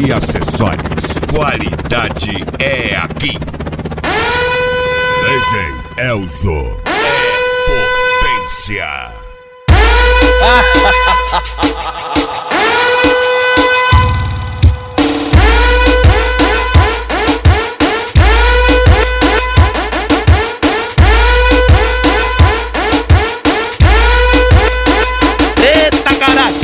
e acessórios. Qualidade é aqui. DJ Elzo É potência. Eita caralho!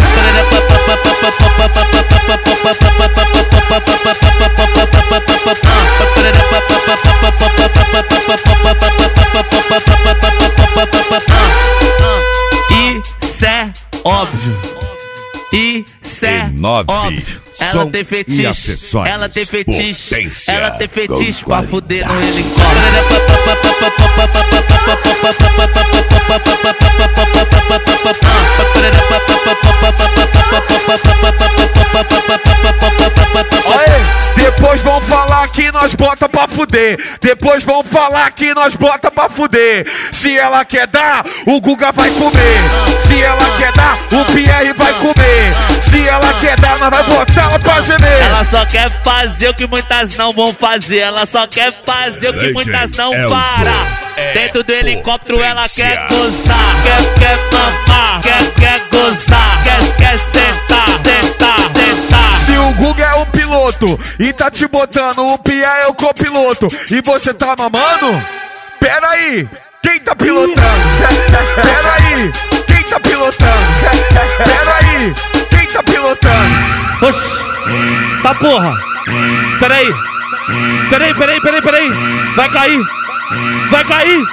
Isso é óbvio. Isso é E9, óbvio. Ela som tem e fetiche, acessórios. ela tem fetiche, Potência. ela tem fetiche Com pra fuder no Depois vão falar que nós bota pra fuder. Depois vão falar que nós bota pra fuder. Se ela quer dar, o Guga vai comer. Se ela quer dar, o Pierre vai comer. Se ela quer dar, nós vai botar ela pra gemer. Ela só quer fazer o que muitas não vão fazer. Ela só quer fazer o que muitas não Elzo. para. É Dentro do helicóptero ela potência. quer gozar, quer mamar, quer gozar, quer sentar, tentar. Se o Guga é o piloto e tá te botando, o Pierre é o copiloto e você tá mamando? Pera aí, quem tá pilotando? Pera aí, quem tá pilotando? Pera aí, quem tá pilotando? Oxi, tá porra. Peraí. Vai cair. Vai cair.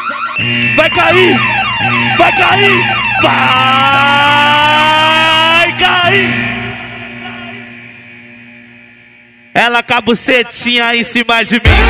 Ela com a bucetinha em cima de mim.